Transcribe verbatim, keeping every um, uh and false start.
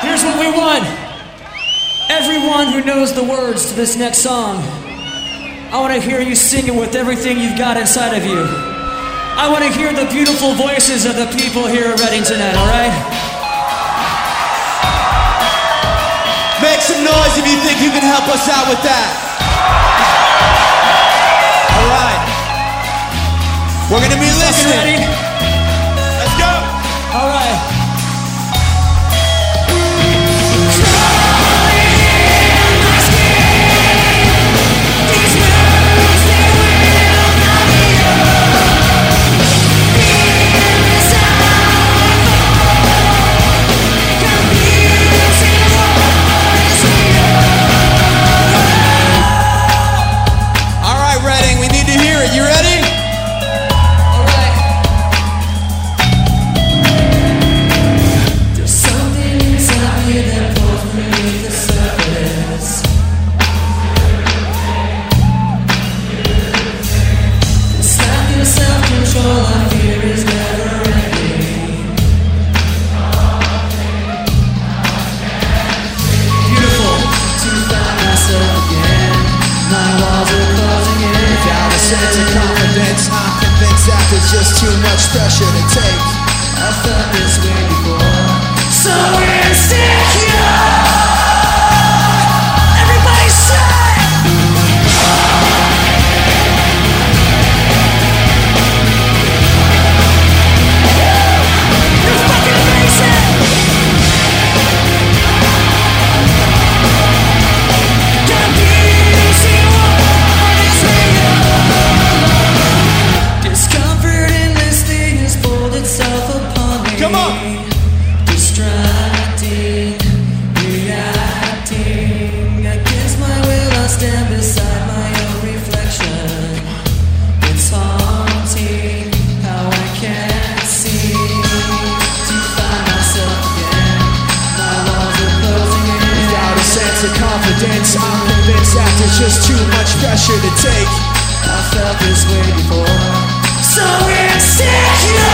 Here's what we want. Everyone who knows the words to this next song, I want to hear you sing it with everything you've got inside of you. I want to hear the beautiful voices of the people here at Reading tonight, all right? Make some noise if you think you can help us out with that. All right. We're going to be listening. Ready? Let's go. All right. You ready? All right. There's something inside me that pulls beneath the surface. This lack of self-control I fear is never ending. Beautiful to find myself again. My walls are closing in. Without a sense of confidence, I'm convinced that there's just too much pressure to take. I felt this way before. So insecure. Everybody say. You fucking face it. Don't you see what is real? Discomfort in this thing has pulled itself upon me. Come on. Distracting, reacting against my will. I stand beside my own reflection. It's haunting how I can't seem to find myself again. My walls are closing in. Without a sense of confidence, I'm convinced that there's just too much pressure to take. I felt this way before. So insecure.